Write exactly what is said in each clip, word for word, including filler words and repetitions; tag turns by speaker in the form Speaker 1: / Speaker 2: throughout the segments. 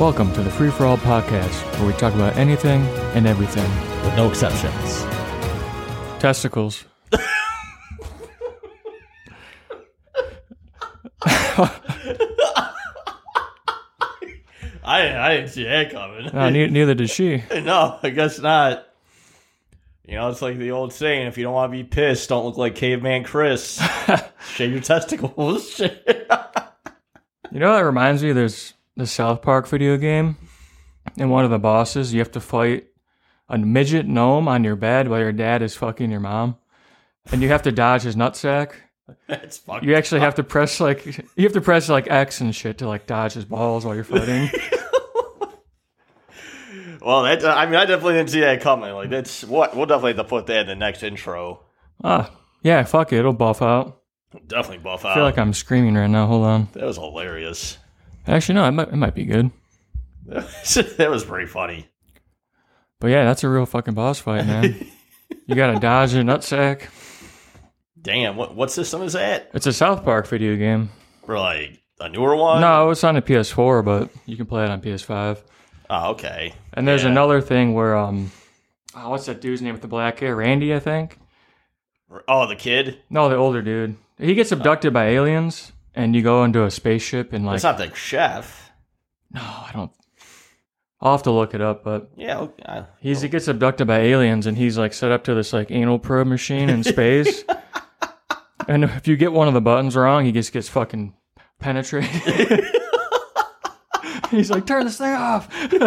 Speaker 1: Welcome to the Free For All podcast, where we talk about anything and everything.
Speaker 2: With no exceptions.
Speaker 1: Testicles.
Speaker 2: I, I didn't see that coming.
Speaker 1: No, ne- neither did she.
Speaker 2: No, I guess not. You know, it's like the old saying, if you don't want to be pissed, don't look like Caveman Chris. Shave your testicles.
Speaker 1: You know what that reminds me? There's the South Park video game, and one of the bosses, you have to fight a midget gnome on your bed while your dad is fucking your mom. And you have to dodge his nutsack.
Speaker 2: That's fucking
Speaker 1: You actually
Speaker 2: tough.
Speaker 1: have to press like you have to press like X and shit to like dodge his balls while you're fighting.
Speaker 2: Well, that, I mean, I definitely didn't see that coming. Like, that's what we'll definitely have to put that in the next intro.
Speaker 1: Ah, yeah, fuck it, it'll buff out.
Speaker 2: Definitely buff
Speaker 1: I
Speaker 2: out.
Speaker 1: feel like I'm screaming right now. Hold on.
Speaker 2: That was hilarious.
Speaker 1: Actually, no, it might, it might be good.
Speaker 2: That was pretty funny.
Speaker 1: But yeah, that's a real fucking boss fight, man. You gotta dodge your nutsack.
Speaker 2: Damn, what what system is that?
Speaker 1: It's a South Park video game.
Speaker 2: For like a newer one?
Speaker 1: No, it's on the P S four, but you can play it on P S five.
Speaker 2: Oh, okay.
Speaker 1: And there's
Speaker 2: Yeah.
Speaker 1: another thing where, um, oh, what's that dude's name with the black hair? Randy, I think?
Speaker 2: Oh, the kid?
Speaker 1: No, the older dude. He gets abducted by aliens, and you go into a spaceship and like...
Speaker 2: It's not the chef.
Speaker 1: No, I don't... I'll have to look it up, but
Speaker 2: Yeah. Okay. I-
Speaker 1: he's he gets abducted by aliens, and he's like set up to this like anal probe machine in space. And if you get one of the buttons wrong, he just gets fucking penetrated. He's like, turn this thing off.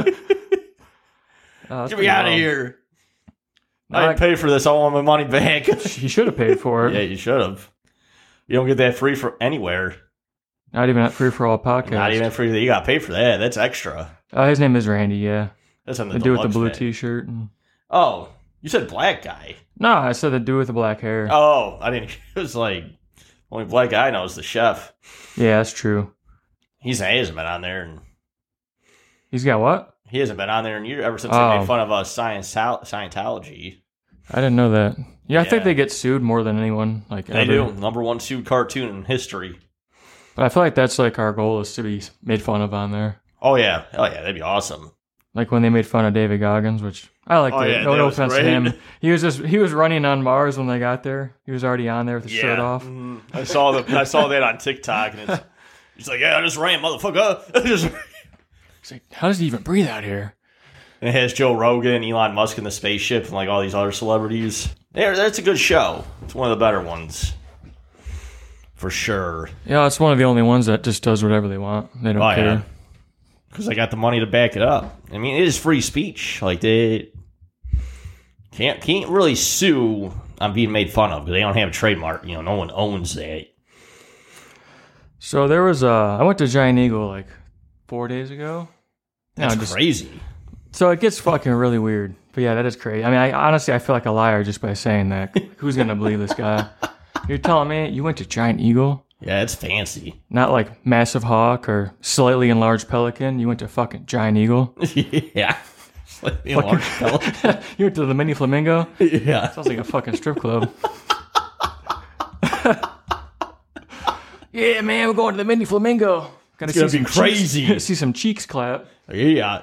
Speaker 1: Oh,
Speaker 2: Get me out of here.
Speaker 1: No,
Speaker 2: I
Speaker 1: I-
Speaker 2: didn't pay for this. I want my money back.
Speaker 1: He should have paid for it.
Speaker 2: Yeah, you should have. You don't get that free for anywhere.
Speaker 1: Not even at Free For All podcast.
Speaker 2: Not even free. You got to pay for that. That's extra.
Speaker 1: Oh, his name is Randy, yeah.
Speaker 2: That's on the
Speaker 1: The dude with the
Speaker 2: deluxe
Speaker 1: blue
Speaker 2: pack.
Speaker 1: t-shirt. And...
Speaker 2: Oh, you said black guy.
Speaker 1: No, I said the dude with the black hair.
Speaker 2: Oh, I didn't. It was like only black guy I know is the chef.
Speaker 1: Yeah, that's true.
Speaker 2: He's he hasn't been on there, and
Speaker 1: He's got what?
Speaker 2: he hasn't been on there in years ever since
Speaker 1: Oh.
Speaker 2: they made fun of uh, science Scientology.
Speaker 1: I didn't know that. Yeah, I think
Speaker 2: Yeah.
Speaker 1: they get sued more than anyone. Like
Speaker 2: They
Speaker 1: ever.
Speaker 2: do number one sued cartoon in history.
Speaker 1: But I feel like that's like our goal is to be made fun of on there.
Speaker 2: Oh yeah, oh yeah, that'd be awesome.
Speaker 1: Like when they made fun of David Goggins, which I liked
Speaker 2: Oh,
Speaker 1: it.
Speaker 2: yeah,
Speaker 1: no
Speaker 2: that
Speaker 1: no
Speaker 2: was
Speaker 1: offense
Speaker 2: great.
Speaker 1: to him. He was just he was running on Mars when they got there. He was already on there with his
Speaker 2: Yeah,
Speaker 1: shirt off.
Speaker 2: mhm. I saw the I saw that on TikTok, and it's he's like, yeah, I just ran, motherfucker. Just-
Speaker 1: He's like, how does he even breathe out here?
Speaker 2: And it has Joe Rogan, Elon Musk in the spaceship, and like all these other celebrities. Yeah, that's a good show. It's one of the better ones, for sure.
Speaker 1: Yeah, it's one of the only ones that just does whatever they want. They don't
Speaker 2: Oh
Speaker 1: care.
Speaker 2: yeah, because I got the money to back it up. I mean, it is free speech. Like they can't can't really sue on being made fun of because they don't have a trademark. You know, no one owns that.
Speaker 1: So there was uh I went to Giant Eagle like four days ago.
Speaker 2: That's
Speaker 1: No, just-
Speaker 2: crazy.
Speaker 1: So it gets fucking really weird. But yeah, that is crazy. I mean, I honestly I feel like a liar just by saying that. Who's gonna believe this guy? You're telling me you went to Giant Eagle?
Speaker 2: Yeah, it's fancy.
Speaker 1: Not like Massive Hawk or slightly enlarged Pelican. You went to fucking Giant Eagle.
Speaker 2: Yeah. Slightly enlarged fella.
Speaker 1: You went to the Mini Flamingo.
Speaker 2: Yeah.
Speaker 1: Sounds like a fucking strip club. Yeah, man, we're going to the Mini Flamingo. Gotta
Speaker 2: It's gonna
Speaker 1: see
Speaker 2: be
Speaker 1: some cheeks-
Speaker 2: crazy.
Speaker 1: see some cheeks clap.
Speaker 2: Yeah.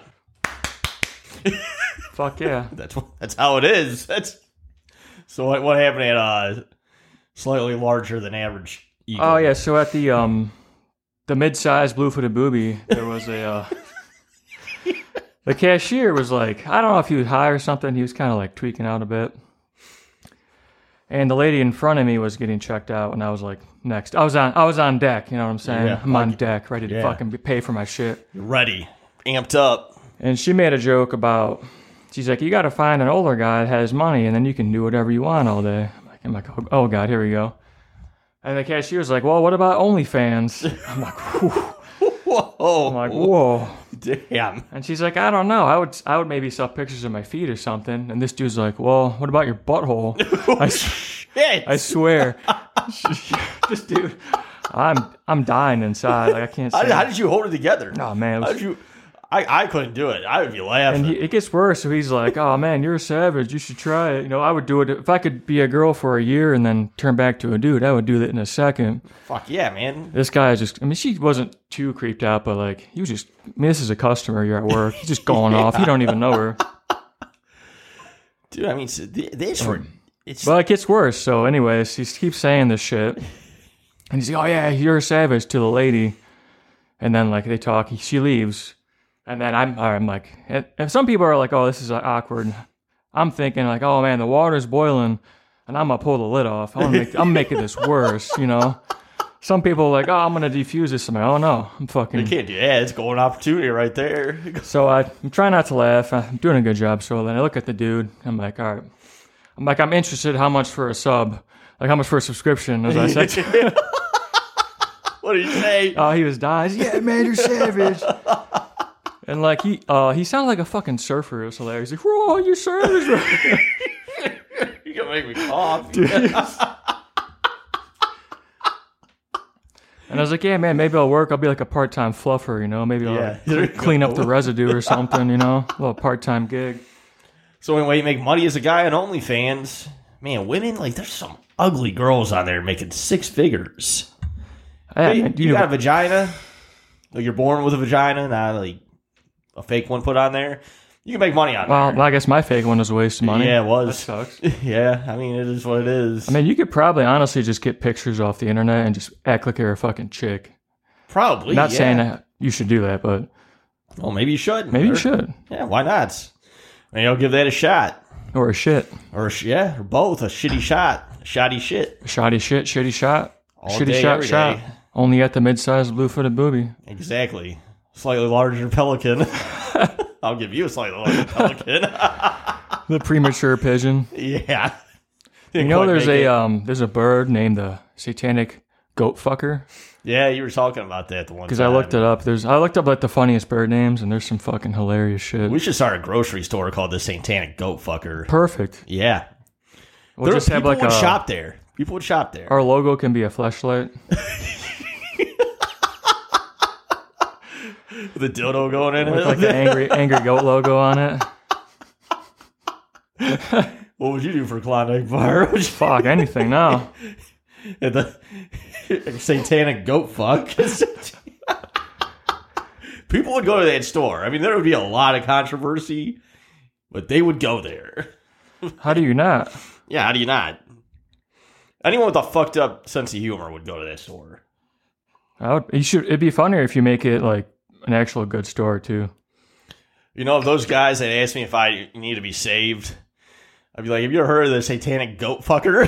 Speaker 1: Fuck yeah.
Speaker 2: That's what- that's how it is. That's so. What, what happened at uh, slightly larger than average eagle?
Speaker 1: Oh yeah, so at the um the mid-sized blue-footed booby, there was a uh, the cashier was like, I don't know if he was high or something. He was kind of like tweaking out a bit. And the lady in front of me was getting checked out, and I was like, next. I was on I was on deck, you know what I'm saying?
Speaker 2: Yeah,
Speaker 1: I'm on
Speaker 2: like-
Speaker 1: deck, ready to
Speaker 2: yeah.
Speaker 1: fucking be- pay for my shit.
Speaker 2: You're ready, amped up.
Speaker 1: And she made a joke about, she's like, you got to find an older guy that has money, and then you can do whatever you want all day. I'm like, I'm like, oh god, here we go. And the cashier's like, well, what about OnlyFans? I'm like, whew.
Speaker 2: Whoa!
Speaker 1: I'm like, whoa.
Speaker 2: Damn.
Speaker 1: And she's like, I don't know. I would I would maybe sell pictures of my feet or something. And this dude's like, well, what about your butthole? I, s-
Speaker 2: Shit.
Speaker 1: I swear. This dude, I'm I'm dying inside. Like I can't
Speaker 2: How
Speaker 1: say.
Speaker 2: did, how did you hold it together?
Speaker 1: Oh man, it
Speaker 2: How
Speaker 1: was,
Speaker 2: did you? I, I couldn't do it. I would be laughing.
Speaker 1: And he, it gets worse. So he's like, "Oh man, you're a savage. You should try it." You know, I would do it if I could be a girl for a year and then turn back to a dude. I would do that in a second.
Speaker 2: Fuck yeah, man.
Speaker 1: This guy just, I mean, she wasn't too creeped out, but like, he was just, I mean, this is a customer. You're at work. He's just going
Speaker 2: Yeah.
Speaker 1: off. You don't even know her.
Speaker 2: Dude, I mean, so th- this for it's
Speaker 1: But it gets worse. So, anyways, he keeps saying this shit. And he's like, "Oh yeah, you're a savage," to the lady. And then like they talk, he, she leaves. And then I'm, I'm like, and some people are like, "Oh, this is awkward." I'm thinking like, "Oh man, the water's boiling, and I'm gonna pull the lid off. I'm, make, I'm making this worse," you know. Some people are like, "Oh, I'm gonna defuse this." I'm like, "Oh no, I'm fucking."
Speaker 2: you can't do that. It's a golden opportunity right there.
Speaker 1: So I, I'm trying not to laugh. I'm doing a good job. So then I look at the dude. I'm like, "All right." I'm like, "I'm interested. How much for a sub? Like, how much for a subscription?" As I said. To
Speaker 2: What did you say?
Speaker 1: Oh, he was dying. Yeah, man, you're savage. And like he, uh, he sounded like a fucking surfer. It was hilarious. He's like, "Whoa, you're savage."
Speaker 2: You're gonna make me cough.
Speaker 1: And I was like, "Yeah, man, maybe I'll work. I'll be like a part-time fluffer, you know. Maybe I'll
Speaker 2: Yeah.
Speaker 1: like, clean up the residue or something, you know, a little part-time gig."
Speaker 2: So anyway, you make money as a guy on OnlyFans. Man, women, like, there's some ugly girls on there making six figures.
Speaker 1: Yeah,
Speaker 2: Hey,
Speaker 1: man,
Speaker 2: you
Speaker 1: you know,
Speaker 2: got a vagina? Like, you're born with a vagina, not like a fake one put on there. You can make money on
Speaker 1: well,
Speaker 2: there.
Speaker 1: I guess my fake one was a waste of money.
Speaker 2: Yeah, it
Speaker 1: That
Speaker 2: was.
Speaker 1: sucks.
Speaker 2: Yeah, I mean, it is what it is.
Speaker 1: I mean, you could probably honestly just get pictures off the internet and just act like you're a fucking chick.
Speaker 2: Probably.
Speaker 1: Not
Speaker 2: yeah.
Speaker 1: saying that you should do that, but
Speaker 2: Well, maybe you should.
Speaker 1: maybe
Speaker 2: Or-
Speaker 1: you should.
Speaker 2: Yeah, why not? Maybe I'll give that a shot.
Speaker 1: Or a shit.
Speaker 2: Or, a sh- yeah, or both. A shitty shot. A shoddy shit.
Speaker 1: Shoddy shit, shitty shot.
Speaker 2: All
Speaker 1: shitty
Speaker 2: day,
Speaker 1: shot,
Speaker 2: every
Speaker 1: shot.
Speaker 2: day.
Speaker 1: Only at the mid-sized blue-footed booby.
Speaker 2: Exactly. Slightly larger pelican. I'll give you a slightly larger pelican.
Speaker 1: The premature pigeon.
Speaker 2: Yeah.
Speaker 1: You know, there's a um, there's a bird named the satanic goat fucker.
Speaker 2: Yeah, you were talking about that the one
Speaker 1: Because I looked it up. There's I looked up like the funniest bird names, and there's some fucking hilarious shit.
Speaker 2: We should start a grocery store called the Satanic Goat Fucker.
Speaker 1: Perfect.
Speaker 2: Yeah.
Speaker 1: We'll
Speaker 2: There,
Speaker 1: just have
Speaker 2: people
Speaker 1: like
Speaker 2: would
Speaker 1: a
Speaker 2: shop there. People would shop there.
Speaker 1: our logo can be a fleshlight.
Speaker 2: With a dildo going in
Speaker 1: With
Speaker 2: it.
Speaker 1: like the angry angry goat logo on it.
Speaker 2: What would you do for Klondike Bar?
Speaker 1: Fuck anything now.
Speaker 2: At the Satanic Goat Fuck. People would go to that store. I mean, there would be a lot of controversy, but they would go there.
Speaker 1: How do you not?
Speaker 2: Yeah, how do you not? Anyone with a fucked up sense of humor would go to that store.
Speaker 1: I would, you should. It'd be funnier if you make it like an actual good store too.
Speaker 2: You know, if those guys that asked me if I need to be saved, I'd be like, have you ever heard of the Satanic Goat Fucker?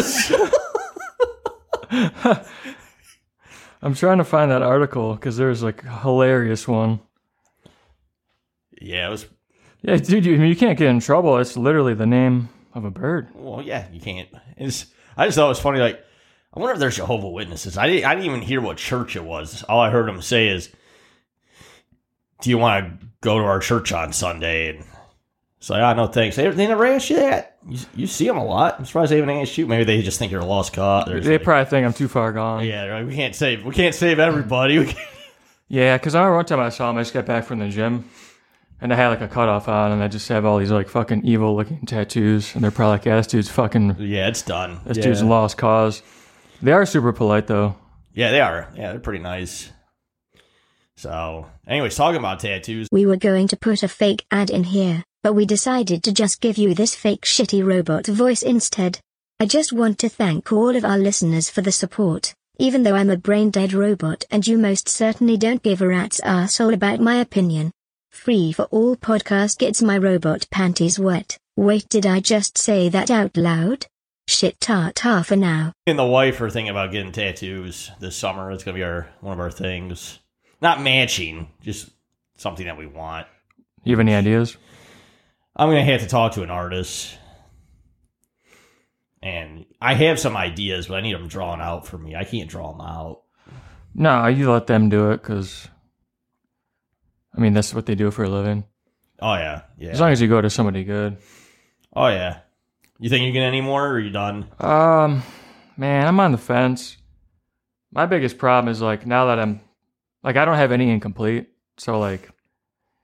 Speaker 1: I'm trying to find that article because there's like a hilarious one.
Speaker 2: Yeah, it was.
Speaker 1: Yeah, dude, you, I mean, you can't get in trouble. It's literally the name of a bird.
Speaker 2: Well, yeah, you can't. It's, I just thought it was funny. Like, I wonder if there's Jehovah's Witnesses. I didn't, I didn't even hear what church it was. All I heard them say is, "Do you want to go to our church on Sunday?" And it's like, "Oh, no, thanks." They, they never asked you that. You, you see them a lot. I'm surprised they haven't asked you. Maybe they just think you're a lost cause. They're just
Speaker 1: They
Speaker 2: like,
Speaker 1: probably think I'm too far gone.
Speaker 2: yeah, they're like, we can't save. We can't save everybody. We can't.
Speaker 1: Yeah, because I remember one time I saw him. I just got back from the gym, and I had like a cutoff on, and I just have all these like fucking evil looking tattoos, and they're probably like, "Yeah, this dude's fucking,
Speaker 2: Yeah, it's done.
Speaker 1: this
Speaker 2: yeah.
Speaker 1: dude's a lost cause." They are super polite though.
Speaker 2: Yeah, they are. Yeah, they're pretty nice. So, anyways, talking about tattoos.
Speaker 3: We were going to put a fake ad in here, but we decided to just give you this fake shitty robot voice instead. I just want to thank all of our listeners for the support, even though I'm a brain-dead robot and you most certainly don't give a rat's arsehole about my opinion. Free for all podcast gets my robot panties wet. Wait, did I just say that out loud? Shit ta-ta for now.
Speaker 2: And the wife are thinking about getting tattoos this summer. It's going to be our one of our things. Not matching, just something that we want.
Speaker 1: You have any ideas?
Speaker 2: I'm going to have to talk to an artist. And I have some ideas, but I need them drawn out for me. I can't draw them out.
Speaker 1: No, you let them do it because, I mean, that's what they do for a living.
Speaker 2: Oh, yeah. Yeah.
Speaker 1: As long as you go to somebody good.
Speaker 2: Oh, yeah. You think you get any more, or are you done?
Speaker 1: Um, man, I'm on the fence. My biggest problem is like now that I'm, like, I don't have any incomplete. So like,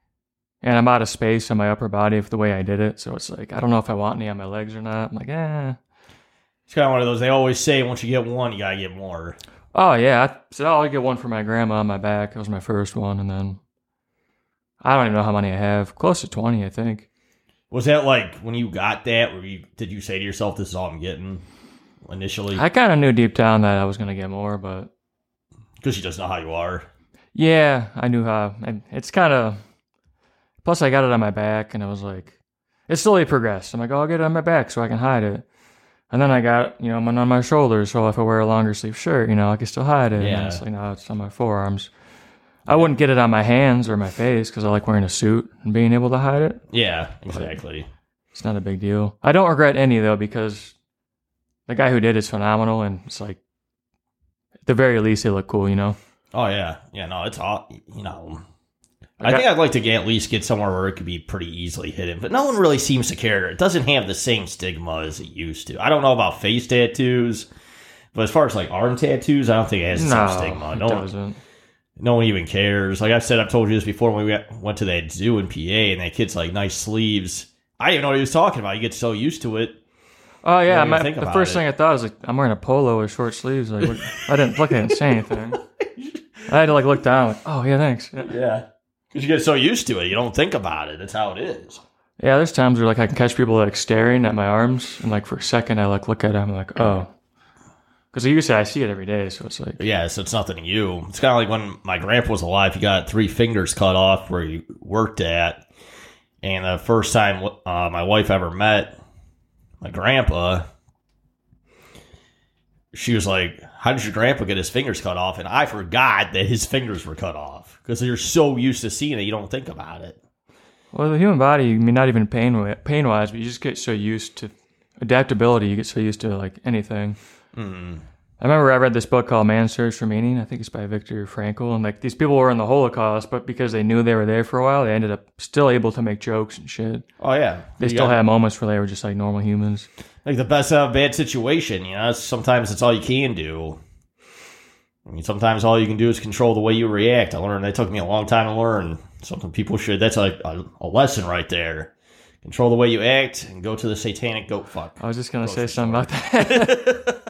Speaker 1: And I'm out of space on my upper body for the way I did it. So it's like, I don't know if I want any on my legs or not. I'm like, eh.
Speaker 2: It's kind of one of those, they always say once you get one, you got to get more.
Speaker 1: Oh, yeah. I said, oh, I'll get one for my grandma on my back. That was my first one. And then I don't even know how many I have. Close to twenty, I think.
Speaker 2: Was that like when you got that, where you, did you say to yourself, this is all I'm getting initially?
Speaker 1: I kind of knew deep down that I was going to get more, but...
Speaker 2: Because you just know how you are.
Speaker 1: Yeah, I knew how. And it's kind of... Plus, I got it on my back, and I was like... It slowly progressed. I'm like, oh, I'll get it on my back so I can hide it. And then I got, you know, one on my shoulders, so if I wear a longer sleeve shirt, you know, I can still hide it.
Speaker 2: Yeah.
Speaker 1: And it's like, now it's on my forearms. I wouldn't get it on my hands or my face because I like wearing a suit and being able to hide it.
Speaker 2: Yeah, exactly.
Speaker 1: It's not a big deal. I don't regret any, though, because the guy who did it's phenomenal, and it's like, at the very least, they look cool, you know?
Speaker 2: Oh, yeah. Yeah, no, it's all, you know...
Speaker 1: I,
Speaker 2: I
Speaker 1: got,
Speaker 2: think I'd like to get, at least get somewhere where it could be pretty easily hidden, but no one really seems to care. It doesn't have the same stigma as it used to. I don't know about face tattoos, but as far as like arm tattoos, I don't think it has the
Speaker 1: no,
Speaker 2: same stigma.
Speaker 1: it
Speaker 2: No
Speaker 1: doesn't.
Speaker 2: one, no one even cares. Like I've said, I've told you this before when we went to that zoo in P A and that kid's like nice sleeves. I didn't even know what he was talking about. You get so used to it.
Speaker 1: Oh, yeah.
Speaker 2: You don't
Speaker 1: My,
Speaker 2: even think
Speaker 1: the
Speaker 2: about
Speaker 1: first
Speaker 2: it.
Speaker 1: thing I thought was like, I'm wearing a polo with short sleeves. Like, what, I didn't look at it and say anything. I had to like look down. Like, oh, yeah, thanks. Yeah.
Speaker 2: Yeah. Because you get so used to it, you don't think about it. That's how it is.
Speaker 1: Yeah, there's times where like I can catch people like staring at my arms, and like for a second I like look at them, I'm like, oh, because you say I see it every day, so it's like,
Speaker 2: Yeah, so it's nothing to you. It's kind of like when my grandpa was alive, he got three fingers cut off where he worked at. And the first time uh, my wife ever met my grandpa, she was like, how did your grandpa get his fingers cut off? And I forgot that his fingers were cut off because you're so used to seeing it, you don't think about it.
Speaker 1: well, the human body, I mean, not even pain pain wise, but you just get so used to adaptability. You get so used to like anything.
Speaker 2: Mm.
Speaker 1: I remember I read this book called Man's Search for Meaning. I think it's by Viktor Frankl. And like these people were in the Holocaust, but because they knew they were there for a while, they ended up still able to make jokes and shit.
Speaker 2: Oh, yeah.
Speaker 1: They
Speaker 2: You
Speaker 1: still
Speaker 2: got-
Speaker 1: had moments where they were just like normal humans.
Speaker 2: Like the best out of a bad situation, you know, sometimes it's all you can do. I mean, sometimes all you can do is control the way you react. I learned that took me a long time to learn. Something people should, that's like a, a lesson right there. Control the way you act and go to the satanic goat fuck.
Speaker 1: I was just going to say
Speaker 2: Grocery
Speaker 1: something about that.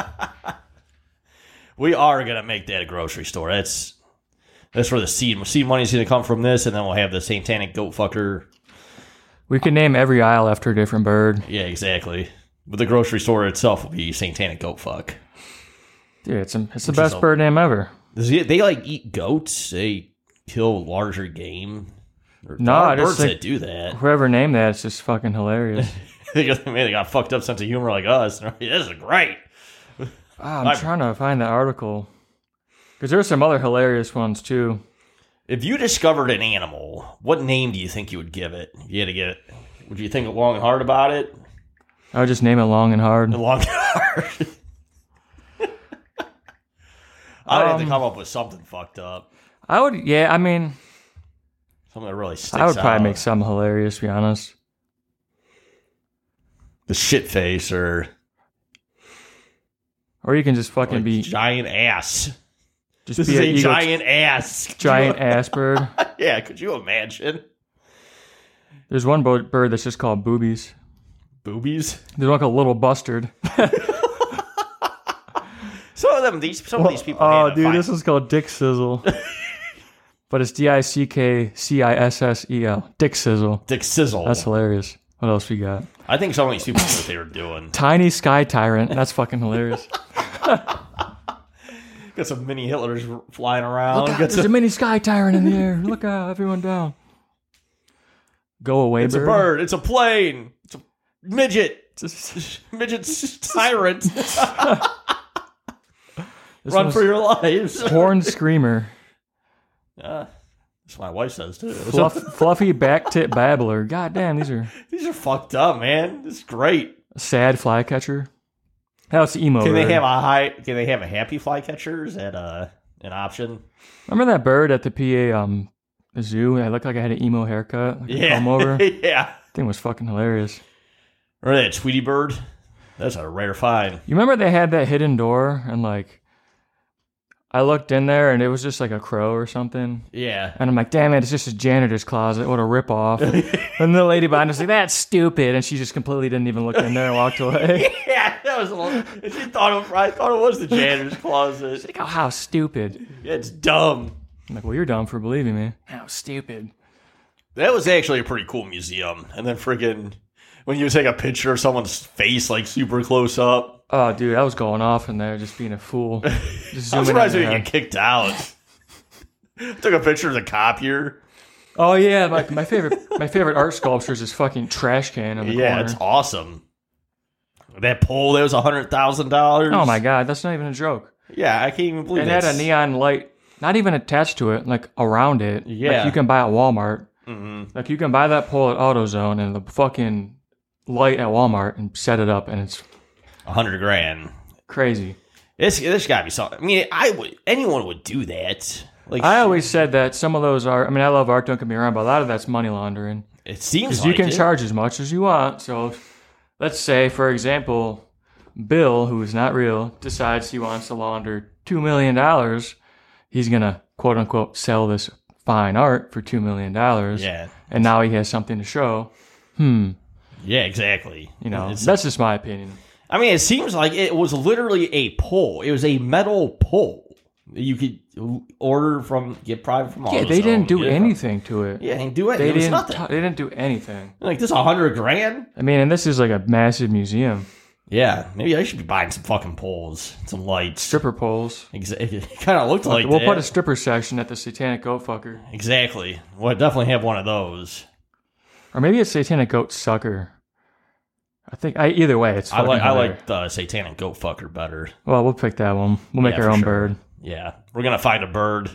Speaker 2: We are going to make that a grocery store. That's that's where the seed, seed money's going to come from this, and then we'll have the satanic goat fucker.
Speaker 1: We could name every aisle after a different bird.
Speaker 2: Yeah, exactly. But the grocery store itself will be satanic goat fuck.
Speaker 1: Dude, it's, a, it's the
Speaker 2: Which
Speaker 1: best
Speaker 2: is a-
Speaker 1: bird name ever.
Speaker 2: Does he, they like eat goats? They kill larger game? Or,
Speaker 1: No,
Speaker 2: there are
Speaker 1: I just
Speaker 2: birds
Speaker 1: think-
Speaker 2: that do that.
Speaker 1: Whoever named that, it's just fucking hilarious.
Speaker 2: they, got, man, they got a fucked up sense of humor like us. They're like, this is great.
Speaker 1: Oh, I'm
Speaker 2: I'm-
Speaker 1: trying to find that article. Because there's some other hilarious ones, too.
Speaker 2: If you discovered an animal, what name do you think you would give it? If you had to get it. Would you think long and hard about it?
Speaker 1: I would just name it Long and Hard.
Speaker 2: Long and hard. I'd have to
Speaker 1: Um,
Speaker 2: come up with something fucked up.
Speaker 1: I would, yeah, I mean,
Speaker 2: Something that really sticks
Speaker 1: I would probably
Speaker 2: out.
Speaker 1: make something hilarious, to be honest.
Speaker 2: The shit face or
Speaker 1: Or you can just fucking
Speaker 2: like
Speaker 1: be,
Speaker 2: giant ass.
Speaker 1: just
Speaker 2: This
Speaker 1: be
Speaker 2: is
Speaker 1: an
Speaker 2: a
Speaker 1: eagle-
Speaker 2: giant ass. Could
Speaker 1: giant
Speaker 2: you-
Speaker 1: ass bird.
Speaker 2: Yeah, could you imagine?
Speaker 1: There's one bo- bird that's just called Boobies.
Speaker 2: Boobies?
Speaker 1: There's one called Little Bustard.
Speaker 2: Some of them, these some of these people.
Speaker 1: Oh,
Speaker 2: need to
Speaker 1: dude,
Speaker 2: find-
Speaker 1: this is called Dick Sizzle. But it's D I C K C I S S E L. Dick Sizzle.
Speaker 2: Dick Sizzle.
Speaker 1: That's hilarious. What else we got?
Speaker 2: I think some of these people knew what they were doing.
Speaker 1: Tiny Sky Tyrant. That's fucking hilarious.
Speaker 2: Got some mini Hitlers flying around.
Speaker 1: Look out,
Speaker 2: Got
Speaker 1: there's
Speaker 2: some-
Speaker 1: a mini Sky Tyrant in the air. Look out, everyone down. Go away,
Speaker 2: it's a bird. It's a plane. It's a midget.
Speaker 1: This
Speaker 2: Midget tyrant. Run
Speaker 1: one's
Speaker 2: for your lives.
Speaker 1: Horn Screamer.
Speaker 2: Uh, that's what my wife says too. It's
Speaker 1: Fluff,
Speaker 2: a-
Speaker 1: fluffy Back Tit Babbler. God damn, these are
Speaker 2: these are fucked up, man. This is great.
Speaker 1: Sad Flycatcher. That's emo.
Speaker 2: Can they
Speaker 1: bird.
Speaker 2: have a high? Can they have a happy flycatcher? Is that uh, an option?
Speaker 1: Remember that bird at the P A um zoo? I looked like I had an emo haircut. Like a
Speaker 2: Yeah.
Speaker 1: comb over.
Speaker 2: Yeah.
Speaker 1: Thing was fucking hilarious.
Speaker 2: Or that Tweety bird. That's a rare find.
Speaker 1: You remember they had that hidden door and like I looked in there and it was just like a crow or something.
Speaker 2: Yeah.
Speaker 1: And I'm like, damn it, it's just a janitor's closet. What a ripoff. And the lady behind us was like, that's stupid. And she just completely didn't even look in there and walked away.
Speaker 2: Yeah, that was a little, she thought it, I thought it was the janitor's closet.
Speaker 1: She's like, oh, how stupid.
Speaker 2: Yeah, it's dumb.
Speaker 1: I'm like, well, you're dumb for believing me. How stupid.
Speaker 2: That was actually a pretty cool museum. And then friggin' when you take a picture of someone's face like super close up.
Speaker 1: Oh, dude, I was going off in there, just being a fool. Just
Speaker 2: I'm
Speaker 1: zooming
Speaker 2: surprised
Speaker 1: in
Speaker 2: we
Speaker 1: there.
Speaker 2: didn't get kicked out. Took a picture of the copier.
Speaker 1: Oh yeah, my my favorite my favorite art sculpture is this fucking trash can in the
Speaker 2: Yeah,
Speaker 1: corner.
Speaker 2: it's awesome. That pole there was a hundred thousand dollars.
Speaker 1: Oh my god, that's not even a joke.
Speaker 2: Yeah, I can't even believe
Speaker 1: It had
Speaker 2: that's-
Speaker 1: a neon light, not even attached to it, like around it.
Speaker 2: Yeah.
Speaker 1: Like you can buy at Walmart.
Speaker 2: Mhm.
Speaker 1: Like you can buy that pole at AutoZone and the fucking light at Walmart and set it up, and it's
Speaker 2: a hundred grand.
Speaker 1: crazy.
Speaker 2: This this got to be something. I mean, I would anyone would do that. Like
Speaker 1: I always said that some of those are. I mean, I love art. Don't get me wrong, but a lot of that's money laundering.
Speaker 2: it seems
Speaker 1: Because
Speaker 2: like
Speaker 1: you can
Speaker 2: it.
Speaker 1: charge as much as you want. So, let's say, for example, Bill, who is not real, decides he wants to launder two million dollars. He's gonna quote unquote sell this fine art for two million dollars.
Speaker 2: Yeah,
Speaker 1: And now he has something to show. Hmm.
Speaker 2: yeah, exactly.
Speaker 1: You know,
Speaker 2: It's-
Speaker 1: that's just my opinion.
Speaker 2: I mean, it seems like it was literally a pole. It was a metal pole that you could order from, get private from.
Speaker 1: Yeah, they
Speaker 2: AutoZone,
Speaker 1: didn't do
Speaker 2: get it from-
Speaker 1: anything to it.
Speaker 2: Yeah, they didn't do it.
Speaker 1: They
Speaker 2: It was
Speaker 1: didn't.
Speaker 2: nothing.
Speaker 1: T- they didn't do anything.
Speaker 2: Like this, a hundred grand.
Speaker 1: I mean, and this is like a massive museum.
Speaker 2: Yeah, maybe I should be buying some fucking poles, some lights.
Speaker 1: Stripper poles.
Speaker 2: Exactly. It kind of looked like
Speaker 1: we'll
Speaker 2: that.
Speaker 1: put a stripper section at the Satanic Goat Fucker.
Speaker 2: Exactly. Well, I definitely have one of those.
Speaker 1: Or maybe it's Satanic Goat Sucker. I think, I, either way, it's
Speaker 2: I
Speaker 1: fucking
Speaker 2: like I
Speaker 1: hilarious.
Speaker 2: like the satanic goat fucker better.
Speaker 1: Well, we'll pick that one. We'll make
Speaker 2: Yeah,
Speaker 1: our
Speaker 2: for
Speaker 1: own
Speaker 2: sure.
Speaker 1: bird.
Speaker 2: Yeah, we're gonna find a bird.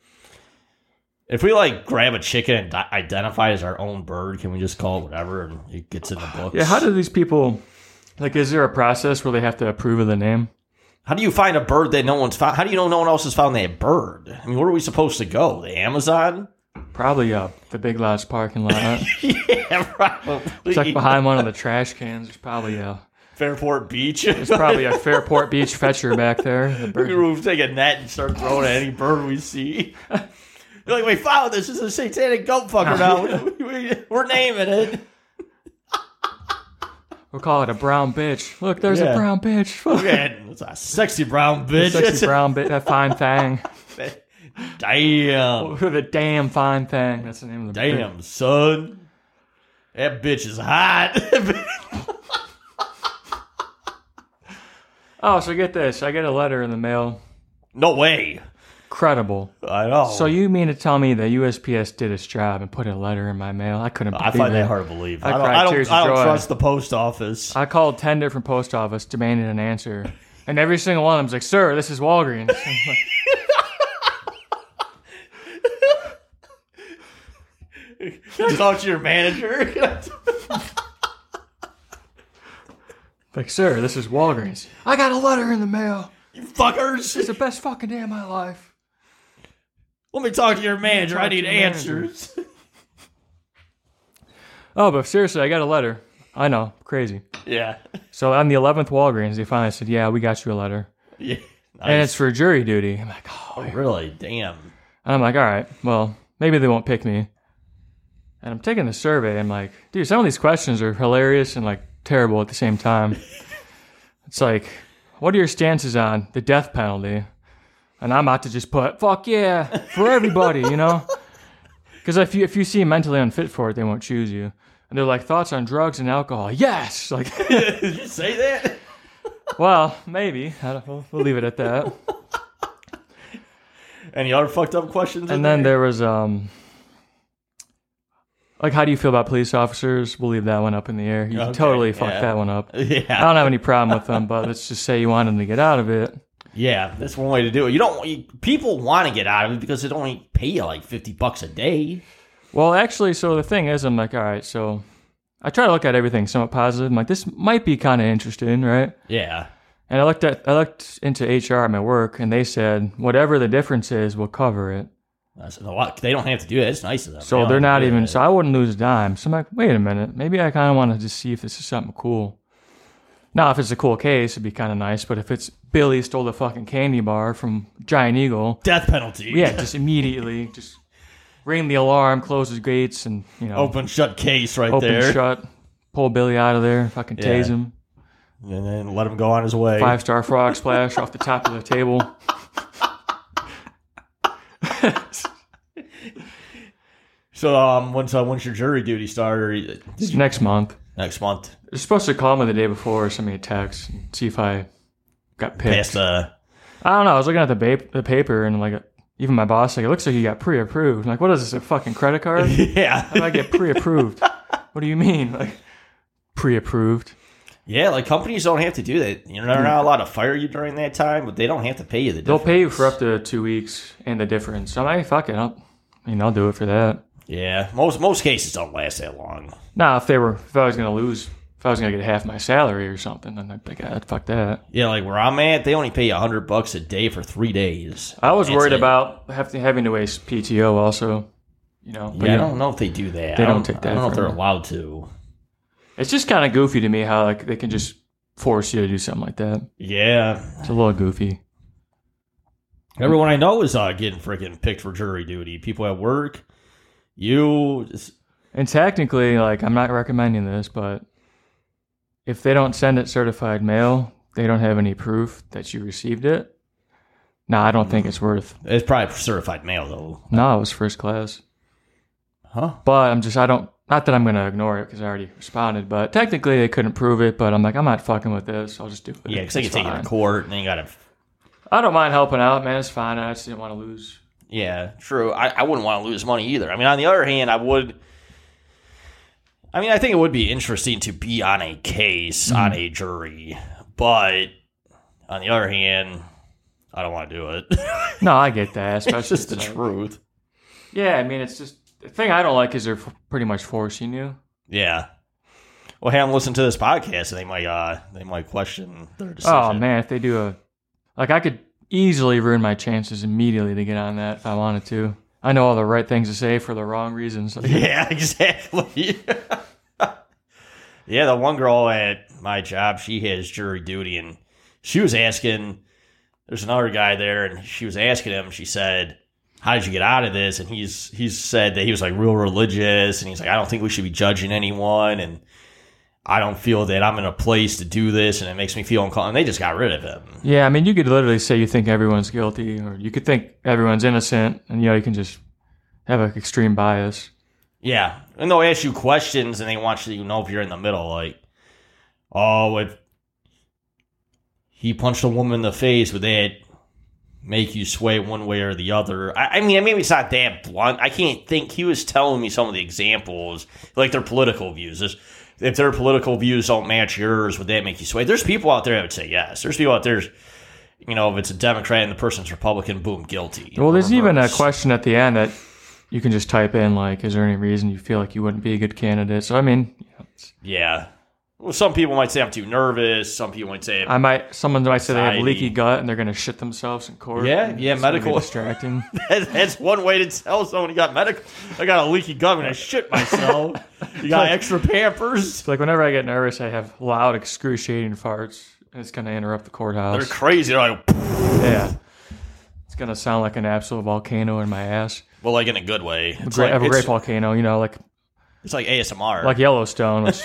Speaker 2: If we like grab a chicken and di- identify as our own bird, can we just call it whatever and it gets in the books?
Speaker 1: Yeah, how do these people, like, is there a process where they have to approve of the name?
Speaker 2: How do you find a bird that no one's found? How do you know no one else has found that bird? I mean, where are we supposed to go? The Amazon?
Speaker 1: Probably uh, the Big Lots parking lot.
Speaker 2: Yeah, probably.
Speaker 1: Check behind one of the trash cans. There's probably a
Speaker 2: Fairport Beach.
Speaker 1: there's probably a Fairport Beach fetcher back there. The bird-
Speaker 2: We'll take a net and start throwing at any bird we see. You're like, we found this. This is a satanic goat fucker now. We, we, we're naming it.
Speaker 1: We'll call it a brown bitch. Look, there's
Speaker 2: Yeah.
Speaker 1: a brown bitch.
Speaker 2: Look at it. It's a sexy brown bitch.
Speaker 1: Sexy brown bitch. That fine thing.
Speaker 2: Damn.
Speaker 1: The damn fine thing. That's the name of the bitch.
Speaker 2: Damn, son. That bitch is hot.
Speaker 1: Oh, so get this. I get a letter in the mail.
Speaker 2: No way.
Speaker 1: Credible.
Speaker 2: I know.
Speaker 1: So you mean to tell me the U S P S did its job and put a letter in my mail? I couldn't believe
Speaker 2: I find
Speaker 1: it.
Speaker 2: that hard to believe.
Speaker 1: I
Speaker 2: I, don't,
Speaker 1: cried
Speaker 2: I don't,
Speaker 1: tears of
Speaker 2: I don't
Speaker 1: joy.
Speaker 2: trust the post office.
Speaker 1: I called ten different post office, demanded an answer. And every single one of them was like, sir, this is Walgreens. I'm like,
Speaker 2: Can I talk to your manager?
Speaker 1: like, sir, this is Walgreens. I got a letter in the mail.
Speaker 2: You fuckers.
Speaker 1: It's the best fucking day of my life.
Speaker 2: Let me talk to your manager.
Speaker 1: Talk
Speaker 2: I
Speaker 1: to
Speaker 2: need
Speaker 1: your manager.
Speaker 2: answers.
Speaker 1: Oh, but seriously, I got a letter. I know, crazy.
Speaker 2: Yeah.
Speaker 1: So on the eleventh Walgreens, they finally said, yeah, we got you a letter.
Speaker 2: Yeah.
Speaker 1: And
Speaker 2: Nice.
Speaker 1: it's for jury duty. I'm like, oh.
Speaker 2: Oh, really? Damn.
Speaker 1: And I'm like, all right, well, maybe they won't pick me. And I'm taking the survey. I'm like, dude, some of these questions are hilarious and like terrible at the same time. It's like, what are your stances on the death penalty? And I'm about to just put, fuck yeah, for everybody, you know? Because if you, if you seem mentally unfit for it, they won't choose you. And they're like, thoughts on drugs and alcohol? Yes! Like,
Speaker 2: Did you say that?
Speaker 1: well, maybe. I don't, we'll, we'll leave it at that.
Speaker 2: Any other fucked up questions? in
Speaker 1: And then
Speaker 2: there?
Speaker 1: there was, um, like, how do you feel about police officers? We'll leave that one up in the air. You
Speaker 2: Okay,
Speaker 1: totally fucked
Speaker 2: yeah.
Speaker 1: that one up. I
Speaker 2: Yeah.
Speaker 1: don't have any problem with them, but let's just say you want them to get out of it.
Speaker 2: Yeah, that's one way to do it. You don't. You, people want to get out of it because it only pay you like fifty bucks a day.
Speaker 1: Well, actually, so the thing is, I'm like, all right, so I try to look at everything somewhat positive. I'm like, this might be kind of interesting, right?
Speaker 2: Yeah.
Speaker 1: And I looked at, I looked into H R at my work, and they said whatever the difference is, we'll cover it.
Speaker 2: That's a lot. They don't have to do that. It's nice of them.
Speaker 1: So
Speaker 2: They don't
Speaker 1: they're
Speaker 2: have
Speaker 1: not
Speaker 2: to do
Speaker 1: even.
Speaker 2: that.
Speaker 1: So I wouldn't lose a dime. So I'm like, wait a minute, maybe I kind of want to just see if this is something cool. Now, if it's a cool case, it'd be kind of nice. But if it's Billy stole the fucking candy bar from Giant Eagle,
Speaker 2: death penalty.
Speaker 1: Yeah, just immediately just ring the alarm, close the gates, and you know,
Speaker 2: open shut case right
Speaker 1: open
Speaker 2: there.
Speaker 1: shut, pull Billy out of there, fucking
Speaker 2: Yeah.
Speaker 1: tase him,
Speaker 2: and then let him go on his way.
Speaker 1: Five star frog splash off the top of the table.
Speaker 2: So, um, when's uh, when's your jury duty start? Or
Speaker 1: It's next month.
Speaker 2: next month?
Speaker 1: They're supposed to call me the day before or send me a text and see if I got picked.
Speaker 2: Past the.
Speaker 1: I don't know. I was looking at the, ba- the paper and like even my boss like, it looks like you got pre-approved. I'm like, what is this? A fucking credit card?
Speaker 2: Yeah.
Speaker 1: How do I get pre-approved? What do you mean? Like pre-approved?
Speaker 2: Yeah, like companies don't have to do that. You know, they're not allowed to fire you during that time, but they don't have to pay you the
Speaker 1: They'll
Speaker 2: difference.
Speaker 1: pay you for up to two weeks and the difference. So I'm like, fuck it. I'll, I mean, I'll do it for that.
Speaker 2: Yeah, most most cases don't last that long.
Speaker 1: Now, if they were, if I was gonna lose, if I was gonna get half my salary or something, then I'd be like, ah, fuck that.
Speaker 2: Yeah, like where I'm at, they only pay you a hundred bucks a day for three days.
Speaker 1: I was
Speaker 2: That's
Speaker 1: worried
Speaker 2: it.
Speaker 1: about having having to waste P T O also. You know, but
Speaker 2: Yeah, I
Speaker 1: you
Speaker 2: don't
Speaker 1: know,
Speaker 2: know if they do that.
Speaker 1: They
Speaker 2: I
Speaker 1: don't take that
Speaker 2: I don't know if
Speaker 1: from
Speaker 2: they're
Speaker 1: them.
Speaker 2: allowed to.
Speaker 1: It's just kind of goofy to me how like they can just force you to do something like that.
Speaker 2: Yeah,
Speaker 1: It's a little goofy.
Speaker 2: everyone I know is uh, getting freaking picked for jury duty. People at work, you. Just,
Speaker 1: And technically, like, I'm not recommending this, but if they don't send it certified mail, they don't have any proof that you received it. No, I don't think it's worth.
Speaker 2: it's probably certified mail though,
Speaker 1: No, it was first class.
Speaker 2: huh?
Speaker 1: But I'm just, I don't, not that I'm going to ignore it because I already responded, but technically they couldn't prove it, but I'm like, I'm not fucking with this. I'll just do it.
Speaker 2: Yeah, because they
Speaker 1: It's
Speaker 2: can take it
Speaker 1: fine.
Speaker 2: to court, and then you gotta.
Speaker 1: I don't mind helping out, man. It's fine. I just didn't want to lose.
Speaker 2: Yeah, true. I, I wouldn't want to lose money either. I mean, on the other hand, I would. I mean, I think it would be interesting to be on a case,
Speaker 1: Mm-hmm.
Speaker 2: on a jury, but on the other hand, I don't want to do it.
Speaker 1: No, I get that.
Speaker 2: It's
Speaker 1: Especially
Speaker 2: just the
Speaker 1: if, like-
Speaker 2: truth.
Speaker 1: Yeah, I mean, it's just, the thing I don't like is they're f- pretty much forcing you.
Speaker 2: Yeah. Well, have them listen to this podcast, and they might, uh, they might question their decision.
Speaker 1: Oh man, if they do a, like I could easily ruin my chances immediately to get on that if I wanted to. I know all the right things to say for the wrong reasons. Like,
Speaker 2: Yeah, exactly. Yeah, the one girl at my job, she has jury duty, and she was asking, there's another guy there, and she was asking him, she said, how did you get out of this? And he's he's said that he was like real religious, and he's like, I don't think we should be judging anyone, and I don't feel that I'm in a place to do this, and it makes me feel uncomfortable. And they just got rid of him.
Speaker 1: yeah, I mean, you could literally say you think everyone's guilty, or you could think everyone's innocent, and you know you can just have an extreme bias.
Speaker 2: Yeah, and they'll ask you questions, and they want you to know if you're in the middle. Like, oh, if he punched a woman in the face, would that make you sway one way or the other? I, I mean, maybe it's not that blunt. I can't think. He was telling me some of the examples, like their political views. There's, if their political views don't match yours, would that make you sway? There's people out there that would say yes. There's people out there, you know, if it's a Democrat and the person's Republican, boom, guilty.
Speaker 1: Well, there's even a
Speaker 2: Reverse.
Speaker 1: question at the end that you can just type in, like, is there any reason you feel like you wouldn't be a good candidate? So I mean, you know, it's,
Speaker 2: Yeah. Well, some people might say I'm too nervous. Some people might say
Speaker 1: I might someone might say they have
Speaker 2: Anxiety.
Speaker 1: leaky gut and they're gonna shit themselves in court.
Speaker 2: Yeah,
Speaker 1: and
Speaker 2: yeah,
Speaker 1: it's gonna be
Speaker 2: medical-
Speaker 1: distracting.
Speaker 2: That's one way to tell someone you got medical. I got a leaky gut and I shit myself. You got extra Pampers.
Speaker 1: It's like whenever I get nervous, I have loud, excruciating farts. And it's gonna interrupt the
Speaker 2: They're
Speaker 1: courthouse.
Speaker 2: crazy. They're like,
Speaker 1: Yeah, it's gonna sound like an absolute volcano in my ass.
Speaker 2: well, like in a good way. It's
Speaker 1: Great,
Speaker 2: like,
Speaker 1: have a great
Speaker 2: it's,
Speaker 1: volcano, you know, like
Speaker 2: it's like A S M R.
Speaker 1: like Yellowstone. Which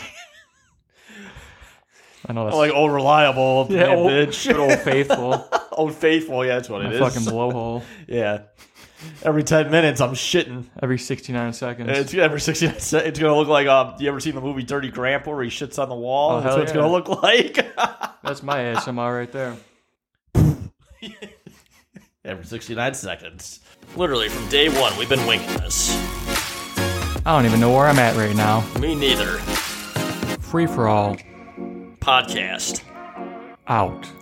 Speaker 1: I know that's
Speaker 2: like old reliable.
Speaker 1: yeah, old,
Speaker 2: bitch.
Speaker 1: good old faithful.
Speaker 2: Old faithful. Yeah, that's what
Speaker 1: My
Speaker 2: it is.
Speaker 1: fucking blowhole
Speaker 2: Yeah. Every ten minutes, I'm shitting.
Speaker 1: every sixty-nine seconds.
Speaker 2: It's every sixty. It's gonna look like. Um, you ever seen the movie Dirty Grandpa where he shits on the wall?
Speaker 1: Oh,
Speaker 2: That's
Speaker 1: hell
Speaker 2: what it's
Speaker 1: yeah.
Speaker 2: gonna look like.
Speaker 1: That's my A S M R right there.
Speaker 2: Every sixty-nine seconds. Literally from day one, we've been winking this.
Speaker 1: I don't even know where I'm at right now.
Speaker 2: Me neither.
Speaker 1: Free for all.
Speaker 2: Podcast.
Speaker 1: Out.